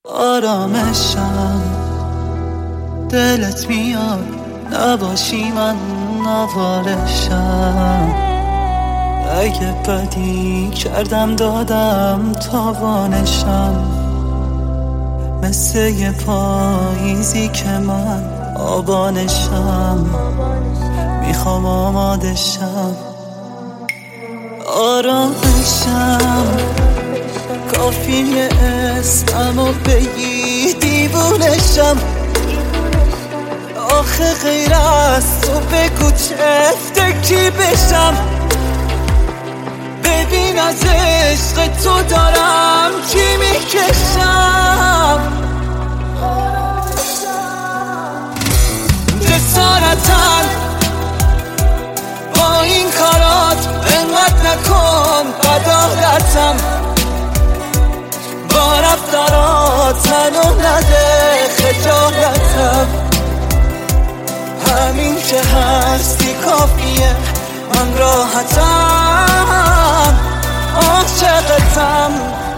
آرامشم دلت میاد نباشی من نوارشم. اگه بدی کردم دادم تاوانشم، مثل یه پاییزی که من آبانشم. میخوام آمادشم، آرامشم کافیه اسممو بگی دیوونشم. آخه غیر از تو بگو چه فکری بشم. ببین از عشق تو دارم چی میکشم. جسارتاً با این کارات انقدر نکن بداهتم. با رفتارات منو نده خجالتم. همین که هستی کافیه، من راحتم، عاشقتم.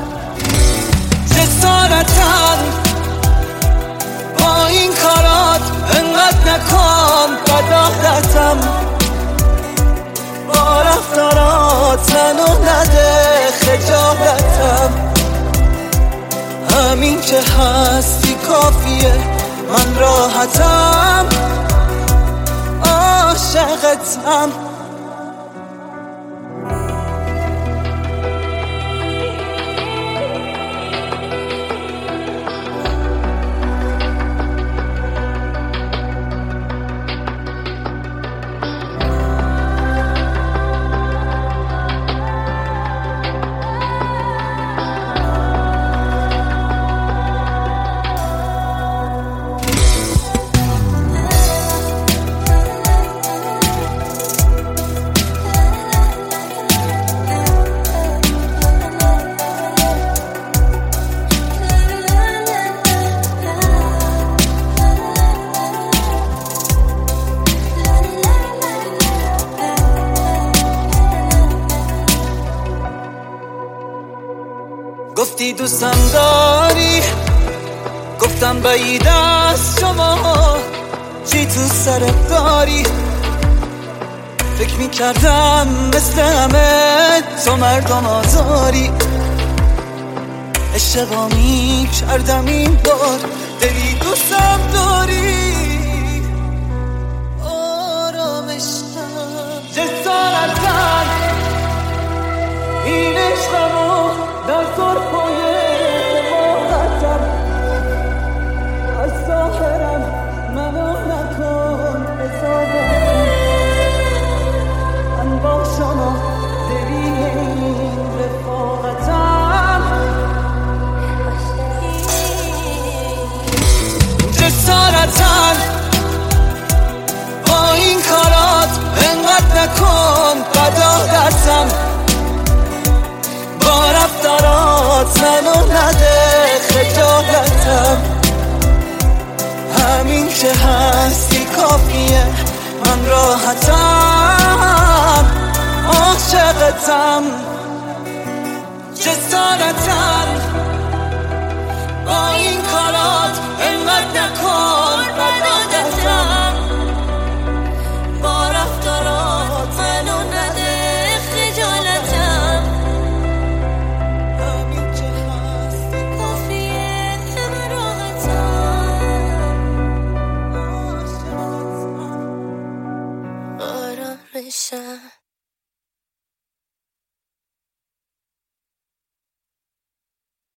جسارتاً با این کارات انقدر نکن بداهتم. با رفتارات منو نده خجالتم. همین که هستی کافیه، من راحتم، عاشقتم. گفتی دوستم داری، گفتم بعید از شما، چی تو سرت داری؟ فکر میکردم مثل همه تو مردم آزاری. اشتباه میکردم این بار، دلی دوستم داری. آرامشم جسارتاً این عشقمو در طرفای حماقتم. از ظاهرم منو نکن حسابم. من با شما دلیل این رفاقتم. جسارتاً با این کارات انقدر نکن بداهتم. با رفتارات منو نده خجالتم. همین که هستی کافیه، من راحتم، عاشقتم. جسارتاً با این کارات انقدر نکن بداهتم. با رفتارات منو نده خجالتم. آرامشم